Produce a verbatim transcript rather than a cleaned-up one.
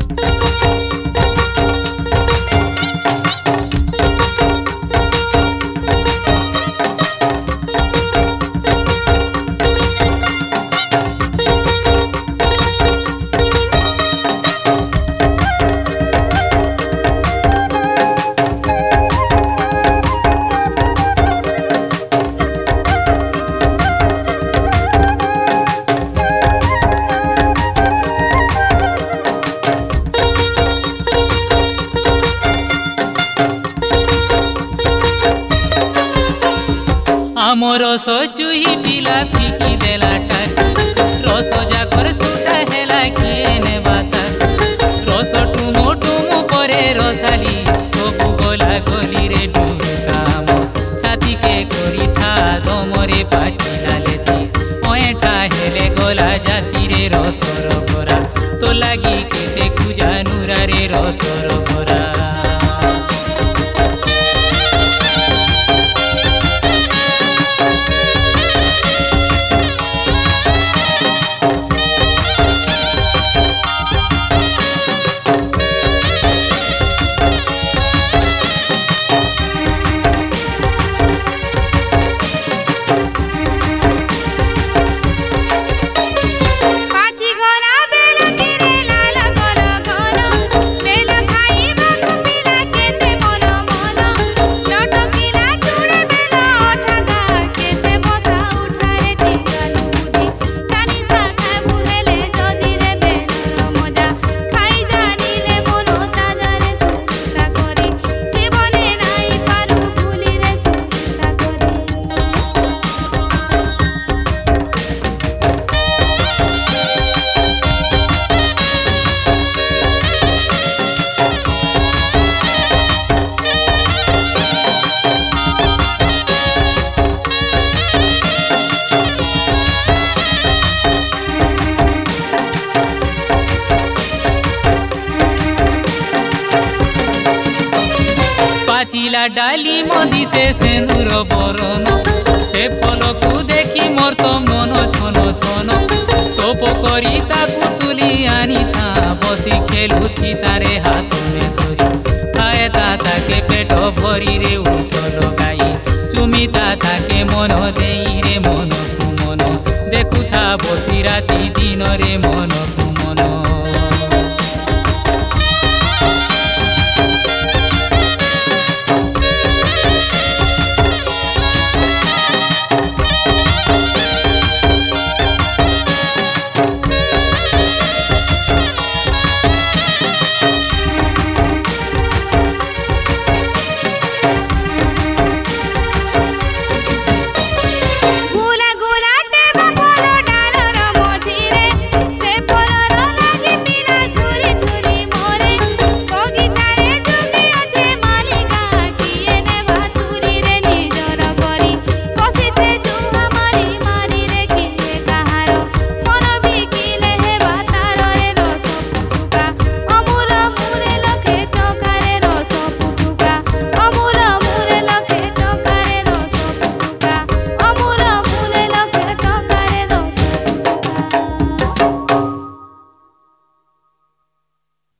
आमर सचुही पिला फिकी देला टाक रस जाकर सुटा हेला किए नेबा ताक रस टुमु टुमु परे रसाली सबु गला गली रे डुकाम छाती के करी था दमरे पाचिला लेती ओएटा हेले गला जाती रे रसर भरा तो लागी केते खुजा नुरा रे रसर भरा। पाचिला डाली मदी से सेंदूर बरन से फल को देखी मोर तो मन छन छन टोप करी ताकू तुली आनी था बसी खेलुथी तारे हाथ में धरी खाए ताता के पेट भरी रे उठ लगाई चुमी ताता के मन देई रे मन को मन देखु था बसी राती दिन रे मन